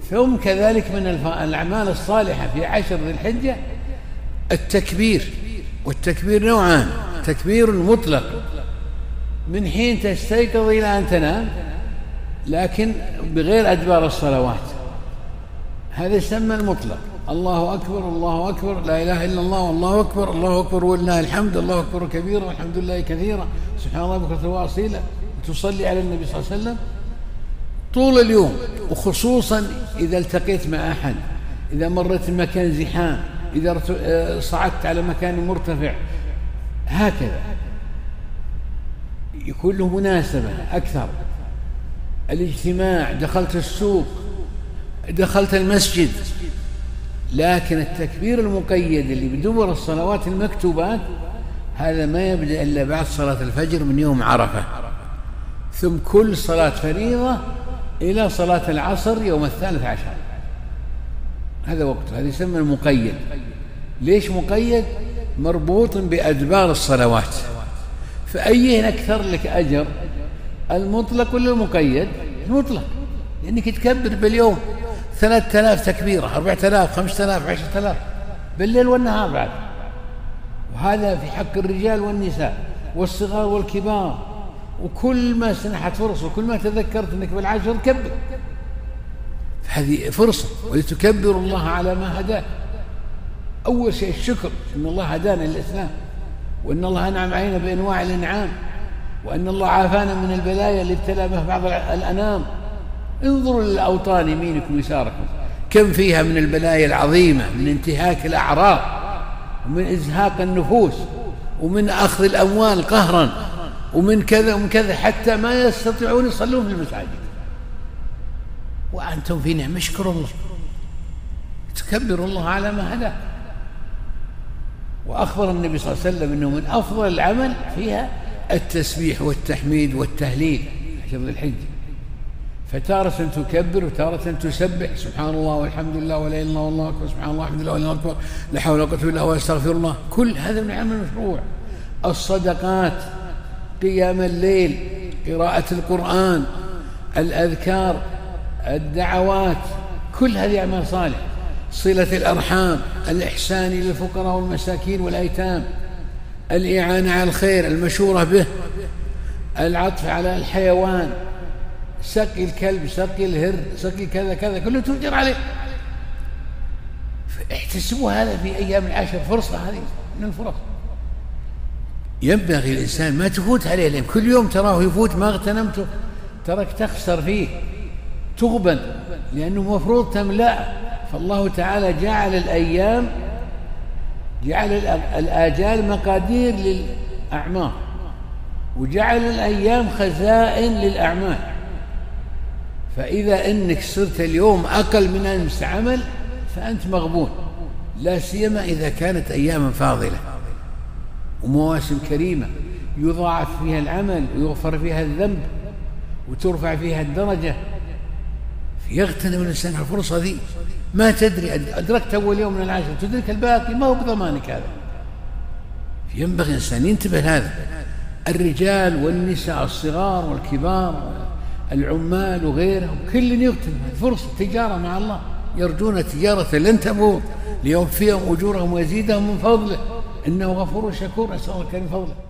ثم كذلك من الأعمال الصالحة في 10 ذي الحجة التكبير، والتكبير نوعان: تكبير مطلق من حين تستيقظ إلى أن تنام، لكن بغير أدبار الصلوات، هذا يسمى المطلق: الله أكبر الله أكبر، لا إله إلا الله، والله أكبر الله أكبر ولله الحمد، الله أكبر كبيرا والحمد لله كثيرا، سبحان الله بكرة وأصيلا، وتصلي على النبي صلى الله عليه وسلم طول اليوم، وخصوصا إذا التقيت مع أحد، إذا مرت مكان زحام، إذا صعدت على مكان مرتفع، هكذا يكون له مناسبة أكثر. الاجتماع، دخلت السوق، دخلت المسجد. لكن التكبير المقيد اللي بدبر الصلوات المكتوبات هذا ما يبدأ إلا بعد صلاة الفجر من يوم عرفة، ثم كل صلاة فريضة إلى صلاة العصر يوم 13، هذا وقت، هذا يسمى المقيد. ليش مقيد؟ مربوط بأدبار الصلوات. فأيه أكثر لك أجر، المطلق ولا المقيد؟ المطلق، لأنك تكبر باليوم 3000 تكبيرة، 4000، 5000، 10000 بالليل والنهار بعد. وهذا في حق الرجال والنساء والصغار والكبار. وكل ما سنحت فرصة وكل ما تذكرت أنك بالعشر كبر، هذه فرصة ولتكبر الله على ما هداك. أول شيء الشكر، إن الله هدانا للإسلام، وإن الله أنعم علينا بأنواع الإنعام، وأن الله عافانا من البلايا اللي ابتلى بها بعض الأنام. انظروا للأوطان يمينكم ويساركم، كم فيها من البلايا العظيمة، من انتهاك الأعراض، ومن إزهاق النفوس، ومن أخذ الأموال قهرا، ومن كذا ومن كذا، حتى ما يستطيعون يصلون في المساجد. وأنتم في نعمة، اشكروا الله، تكبروا الله على ما هداك. وأخبر النبي صلى الله عليه وسلم أنه من أفضل العمل فيها التسبيح والتحميد والتهليل 10 ذي الحجة. فتارة تكبر وتارة تسبح، سبحان الله والحمد لله ولا إله إلا الله والله أكبر، سبحان الله والحمد لله والله أكبر، لا حول ولا قوة إلا بالله واستغفر الله. كل هذا من عمل مشروع. الصدقات، قيام الليل، قراءة القرآن، الأذكار، الدعوات، كل هذه أعمال صالحة. صلة الأرحام، الإحسان إلى الفقراء والمساكين والأيتام، الإعانة على الخير، المشورة به، العطف على الحيوان، سقي الكلب، سقي الهر، سقي كذا كذا، كله تؤجر عليه. احتسبوا هذا في أيام العشر، فرصة هذه من الفرص. ينبغي الإنسان ما تفوت عليه، لأن كل يوم تراه يفوت ما اغتنمته ترك تخسر فيه، تغبن، لأنه مفروض تملأ. فالله تعالى جعل الأيام، جعل الآجال مقادير للأعمار، وجعل الأيام خزائن للأعمال. فإذا إنك صرت اليوم أقل من أمس عمل فأنت مغبون، لا سيما إذا كانت أياما فاضلة ومواسم كريمة يضاعف فيها العمل ويغفر فيها الذنب وترفع فيها الدرجة. يغتنم الإنسان الفرصة ذي، ما تدري أدركت أول يوم من العشر تدرك الباقي، ما هو بضمانك هذا. ينبغي الإنسان ينتبه لهذا. الرجال والنساء، الصغار والكبار، العمال وغيرهم، كل يغتنم فرصة تجارة مع الله، يرجون تجارة لن تبور ليوفيهم أجورهم ويزيدهم من فضله، إنه غفور شكور. أسأل الله كريم فضله.